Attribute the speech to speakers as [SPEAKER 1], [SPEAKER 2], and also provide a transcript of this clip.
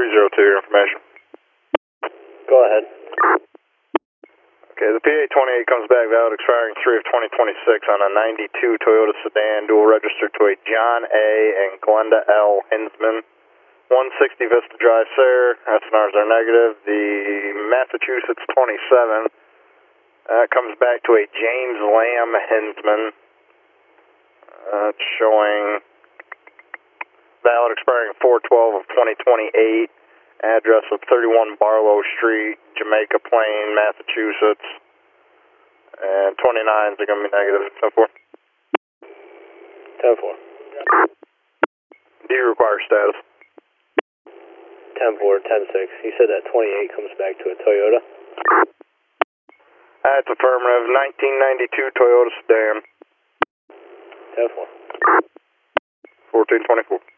[SPEAKER 1] 302, your information.
[SPEAKER 2] Go ahead.
[SPEAKER 1] Okay, the PA28 comes back valid expiring 3 of 2026 on a 92 Toyota sedan, dual registered to a John A. and Glenda L. Hinsman. 160 Vista Drive, Sayre. SNRs are negative. The Massachusetts 27 comes back to a James Lamb Hinsman. It's showing valid expiring 4/12 of 2028. Address of 31 Barlow Street, Jamaica Plain, Massachusetts. And 29s are going to be negative. 10-4.
[SPEAKER 2] 10-4.
[SPEAKER 1] Do you require status?
[SPEAKER 2] 10-4, 10-6. You said that 28 comes back to a Toyota?
[SPEAKER 1] That's affirmative. 1992 Toyota sedan.
[SPEAKER 2] 10-4.
[SPEAKER 1] 1424.